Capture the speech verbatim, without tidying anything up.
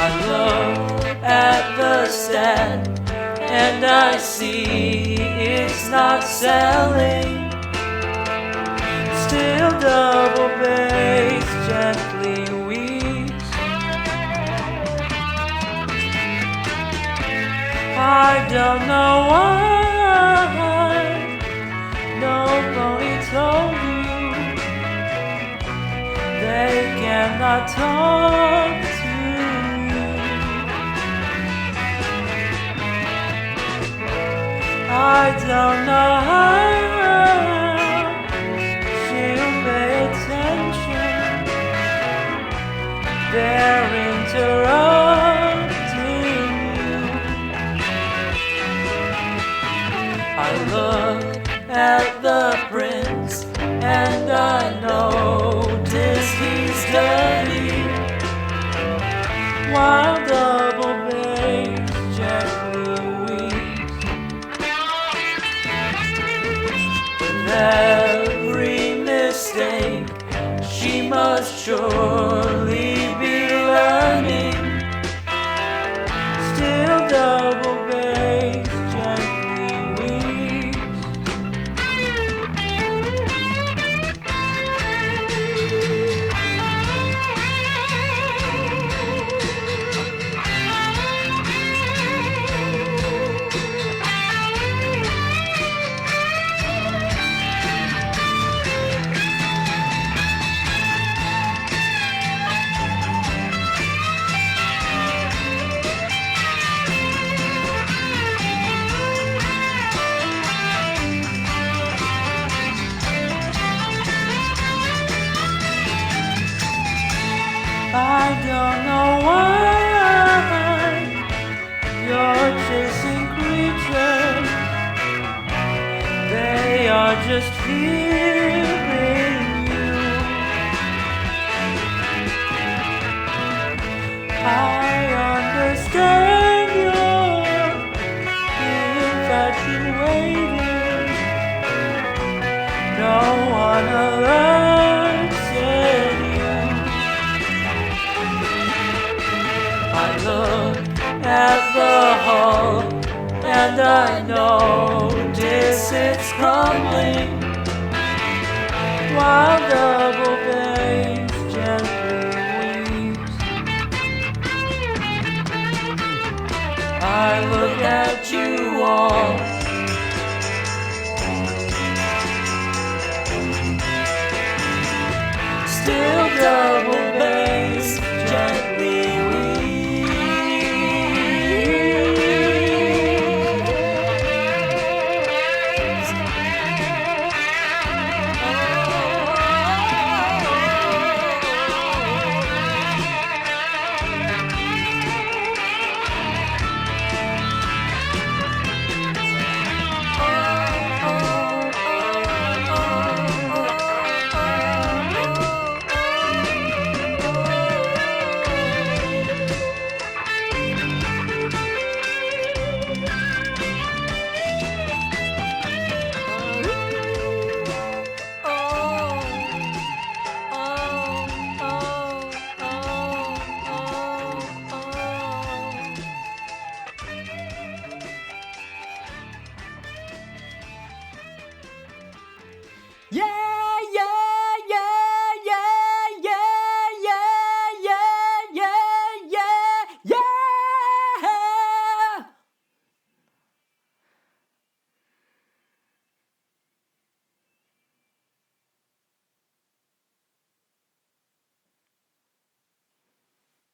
I look at the stand and I see it's not selling. Still double bass gently weeps. I don't know why nobody told you they cannot talk to you. I don't know how she'll pay attention. They're interrupting you. I look at the prince and I notice he's dirty, while double bass gently weeps. With every mistake she must surely be learning. Still double bass gently weeps. I don't know why you're chasing creatures. They are just fearing you. I understand you're infatuated. No one alerts you. I look at the hull and I notice it's crumbling, while double bass gently weeps. I look at you all still double